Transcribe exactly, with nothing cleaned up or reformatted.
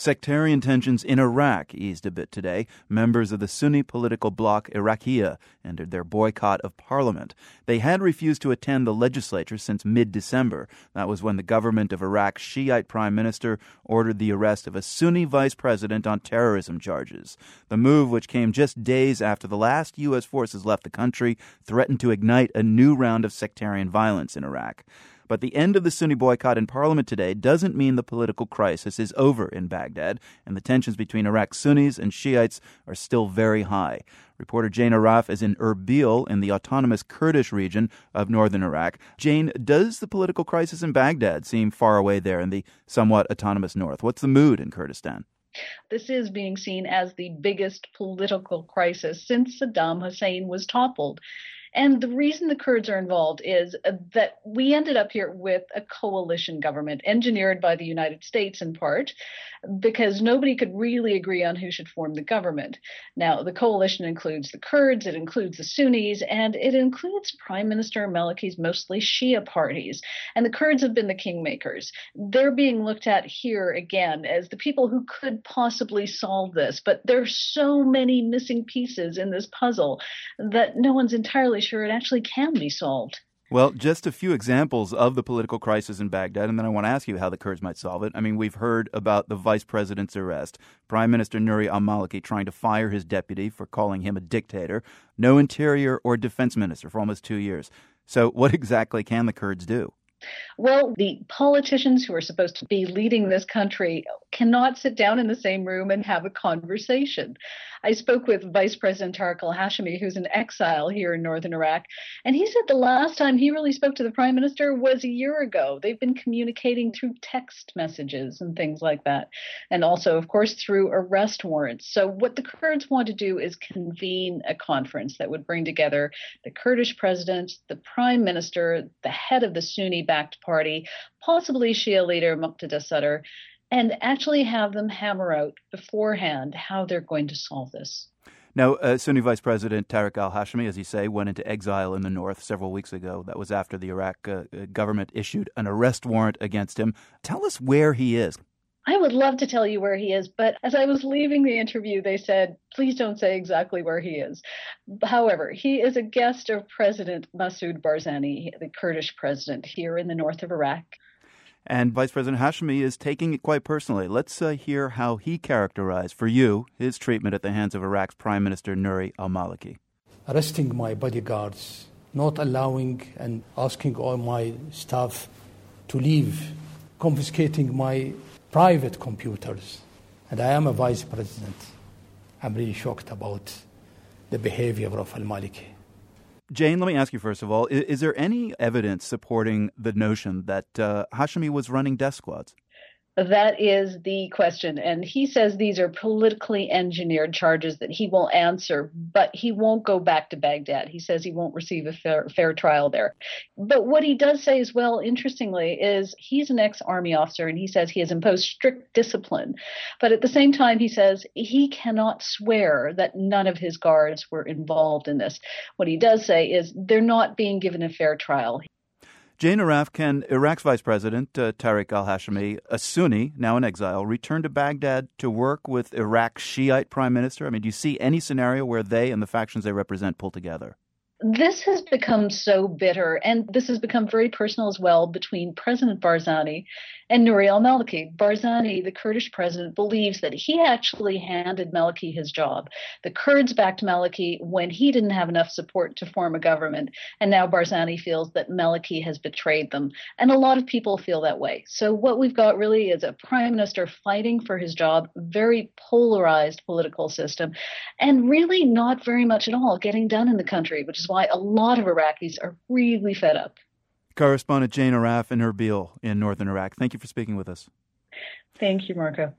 Sectarian tensions in Iraq eased a bit today. Members of the Sunni political bloc Iraqiyya entered their boycott of parliament. They had refused to attend the legislature since mid-December. That was when the government of Iraq's Shiite prime minister ordered the arrest of a Sunni vice president on terrorism charges. The move, which came just days after the last U S forces left the country, threatened to ignite a new round of sectarian violence in Iraq. But the end of the Sunni boycott in parliament today doesn't mean the political crisis is over in Baghdad, and the tensions between Iraq's Sunnis and Shiites are still very high. Reporter Jane Arraf is in Erbil in the autonomous Kurdish region of northern Iraq. Jane, does the political crisis in Baghdad seem far away there in the somewhat autonomous north? What's the mood in Kurdistan? This is being seen as the biggest political crisis since Saddam Hussein was toppled. And the reason the Kurds are involved is that we ended up here with a coalition government engineered by the United States in part because nobody could really agree on who should form the government. Now, the coalition includes the Kurds, it includes the Sunnis, and it includes Prime Minister Maliki's mostly Shia parties. And the Kurds have been the kingmakers. They're being looked at here again as the people who could possibly solve this. But there's so many missing pieces in this puzzle that no one's entirely sure it actually can be solved. Well, just a few examples of the political crisis in Baghdad, and then I want to ask you how the Kurds might solve it. I mean, we've heard about the vice president's arrest, Prime Minister Nouri al-Maliki trying to fire his deputy for calling him a dictator, no interior or defense minister for almost two years. So what exactly can the Kurds do? Well, the politicians who are supposed to be leading this country cannot sit down in the same room and have a conversation. I spoke with Vice President Tariq al-Hashimi, who's in exile here in northern Iraq, and he said the last time he really spoke to the prime minister was a year ago. They've been communicating through text messages and things like that, and also, of course, through arrest warrants. So what the Kurds want to do is convene a conference that would bring together the Kurdish president, the prime minister, the head of the Sunni-backed party, possibly Shia leader Muqtada Sadr, and actually have them hammer out beforehand how they're going to solve this. Now, uh, Sunni Vice President Tariq al-Hashimi, as you say, went into exile in the north several weeks ago. That was after the Iraq uh, government issued an arrest warrant against him. Tell us where he is. I would love to tell you where he is, but as I was leaving the interview, they said, please don't say exactly where he is. However, he is a guest of President Masoud Barzani, the Kurdish president here in the north of Iraq. And Vice President Hashimi is taking it quite personally. Let's uh, hear how he characterized for you his treatment at the hands of Iraq's Prime Minister Nouri al-Maliki. Arresting my bodyguards, not allowing and asking all my staff to leave, confiscating my private computers. And I am a vice president. I'm really shocked about the behavior of al-Maliki. Jane, let me ask you first of all, is, is there any evidence supporting the notion that uh, Hashimi was running death squads? That is the question. And he says these are politically engineered charges that he will answer, but he won't go back to Baghdad. He says he won't receive a fair, fair trial there. But what he does say as well, interestingly, is he's an ex-army officer, and he says he has imposed strict discipline. But at the same time, he says he cannot swear that none of his guards were involved in this. What he does say is they're not being given a fair trial. Jane Arraf, can Iraq's Vice President, uh, Tariq al-Hashimi, a Sunni, now in exile, return to Baghdad to work with Iraq's Shiite prime minister? I mean, do you see any scenario where they and the factions they represent pull together? This has become so bitter, and this has become very personal as well between President Barzani and Nouri al-Maliki. Barzani, the Kurdish president, believes that he actually handed Maliki his job. The Kurds backed Maliki when he didn't have enough support to form a government, and now Barzani feels that Maliki has betrayed them. And a lot of people feel that way. So what we've got really is a prime minister fighting for his job, very polarized political system, and really not very much at all getting done in the country, which is why a lot of Iraqis are really fed up. Correspondent Jane Arraf in Erbil in northern Iraq. Thank you for speaking with us. Thank you, Marco.